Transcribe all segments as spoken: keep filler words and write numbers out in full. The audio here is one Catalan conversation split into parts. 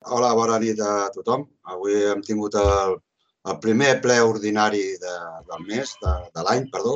Hola, bona nit a tothom. Avui hem tingut el, el primer ple ordinari de, del mes, de, de l'any, perdó,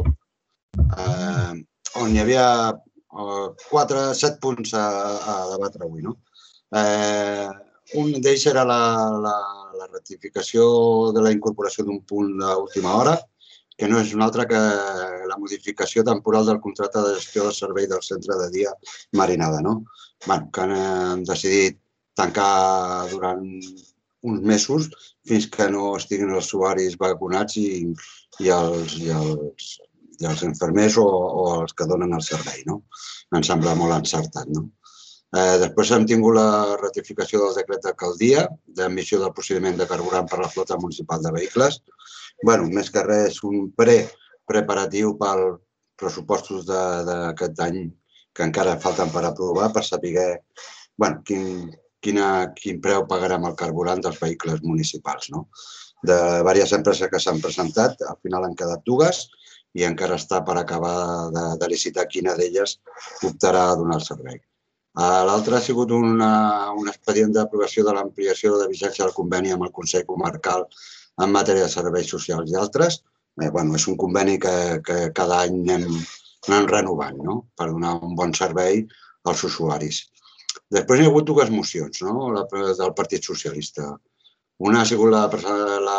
eh, on hi havia eh, quatre, set punts a, a debatre avui, no? Eh, un d'ells era la, la, la ratificació de la incorporació d'un punt d'última hora, que no és un altre que la modificació temporal del contracte de gestió del servei del centre de dia Marinada, no? Bueno, que han decidit tancar durant uns mesos fins que no estiguin els usuaris vacunats i, i, els, i, els, i els infermers o, o els que donen el servei, no? Em sembla molt encertat, no? Eh, després hem tingut la ratificació del decret d'alcaldia d'emissió del procediment de carburant per a la flota municipal de vehicles. Bueno, més que res, un pre-preparatiu pels pressupostos d'aquest any que encara falten per aprovar, per saber bueno, quin, quina, quin preu pagarem el carburant dels vehicles municipals. No? De diverses empreses que s'han presentat, al final han quedat dues i encara està per acabar de, de licitar quina d'elles optarà a donar el servei. L'altre ha sigut una, un expedient d'aprovació de l'ampliació de vigència del conveni amb el Consell Comarcal en matèria de serveis socials i altres. Eh, bueno, és un conveni que, que cada any anem, anem renovant, no? Per donar un bon servei als usuaris. Després hi ha hagut dues mocions, no? La del Partit Socialista. Una ha sigut la, la,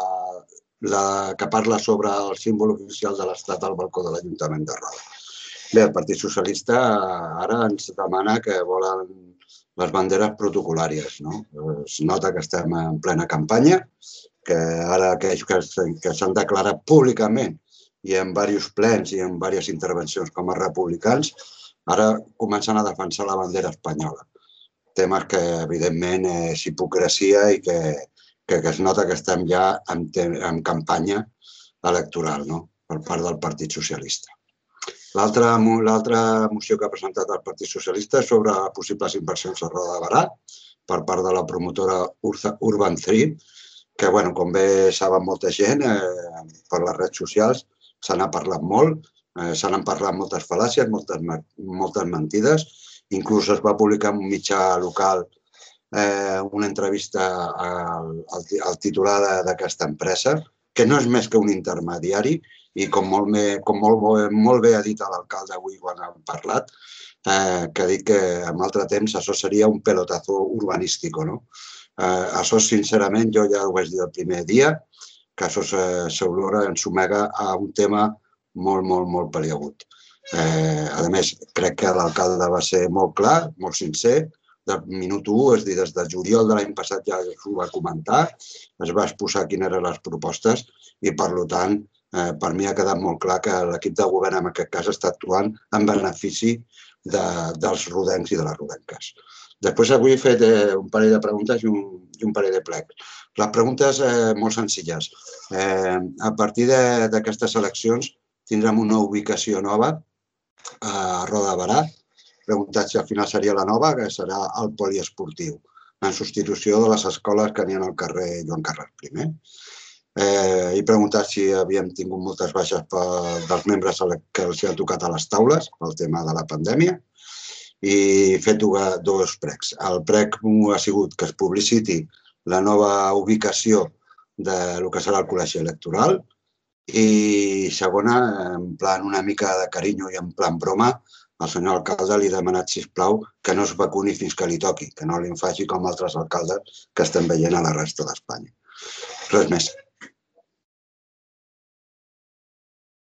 la que parla sobre el símbol oficial de l'Estat al balcó de l'Ajuntament de Roda. Bé, el Partit Socialista ara ens demana que volen les banderes protocolàries, no? Es nota que estem en plena campanya, que ara aquells que s'han declarat públicament i en diversos plens i en diverses intervencions com a republicans, ara comencen a defensar la bandera espanyola. Temes que, evidentment, és hipocresia i que, que, que es nota que estem ja en, en campanya electoral, no? Per part del Partit Socialista. L'altra moció que ha presentat el Partit Socialista és sobre possibles inversions a Roda de Berà per part de la promotora Urban tres, que, bueno, com bé saben molta gent, eh, per les redes socials se n'ha parlat molt, eh, se n'han parlat moltes fal·làcies, moltes, moltes mentides. Inclús es va publicar en un mitjà local eh, una entrevista al, al, al titular d'aquesta empresa, que no és més que un intermediari, i com molt, bé, com molt, molt bé ha dit l'alcalde avui quan ha parlat, eh, que ha dit que en altre temps això seria un pelotazo urbanístic, no? Eh, això, sincerament, jo ja ho vaig dir el primer dia, que això s'ensomega a un tema molt, molt, molt peliagut. Eh, a més, crec que l'alcalde va ser molt clar, molt sincer, del minut u, és a dir, des de juliol de l'any passat ja ho va comentar, es va exposar quines eren les propostes i, per tant, Eh, per mi ha quedat molt clar que l'equip de govern en aquest cas està actuant en benefici de, dels rodencs i de les rodenques. Després avui he fet eh, un parell de preguntes i un, i un parell de plecs. Les preguntes eh, molt senzilles. Eh, a partir d'aquestes eleccions tindrem una ubicació nova a Roda de Berà. Preguntat si al final seria la nova, que serà el poliesportiu, en substitució de les escoles que n'hi ha al carrer Joan Carles primer. Eh, he preguntat si havíem tingut moltes baixes per, dels membres que els han tocat a les taules pel tema de la pandèmia i he fet dues, dos pregs. El prec ha sigut que es publiciti la nova ubicació del que serà el col·legi electoral i segona, en plan una mica de carinyo i en plan broma, al senyor alcalde li he demanat, sisplau, que no es vacuni fins que li toqui, que no li en faci com altres alcaldes que estem veient a la resta d'Espanya. Res més.